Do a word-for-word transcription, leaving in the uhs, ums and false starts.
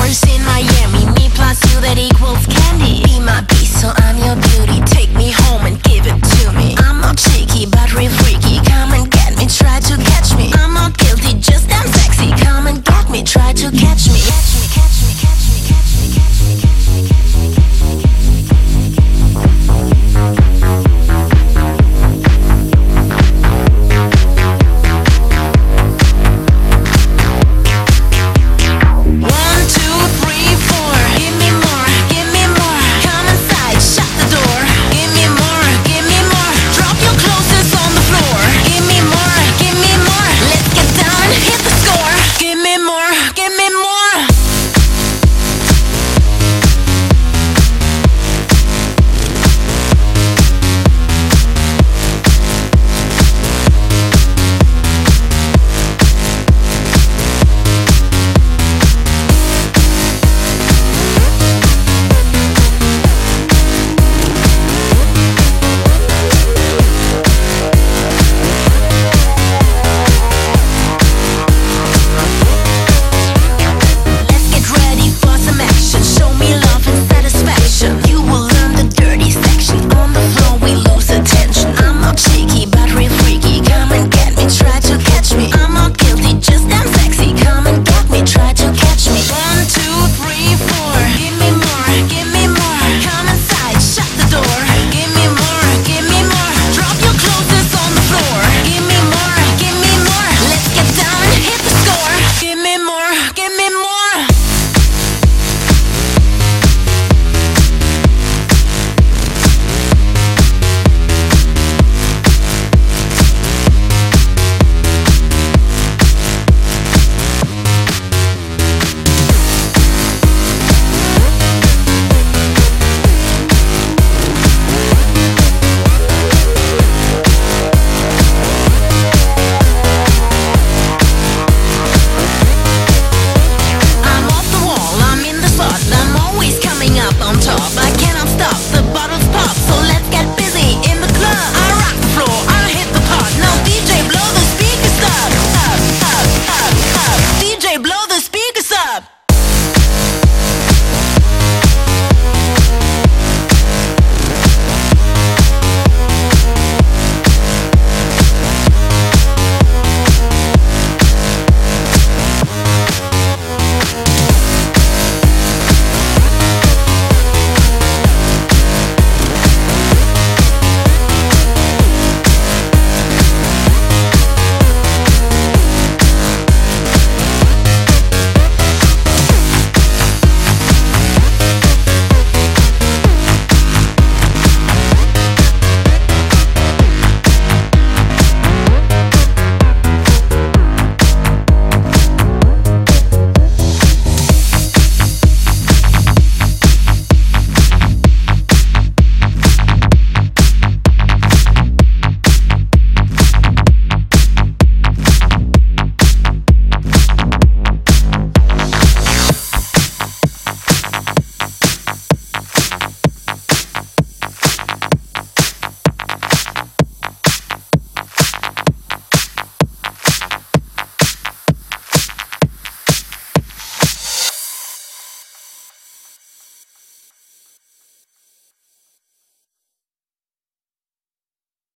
Shores in Miami, me plus you that equals candy. Be my beast, so I'm your beauty. Take me home and give it to me. I'm not cheeky, but real freaky. Come and get me, try to catch me. I'm not guilty, just damn sexy. Come and get me, try to catch me. Catch me, catch me, catch me, catch me, catch me, catch me, catch me, catch me, One, two, three, four. Give me more, give me more. Come inside, shut the door. Give me more, give me more. Drop your clothes on the floor. Give me more, give me more. Let's get down, hit the score. Give me more, give me more.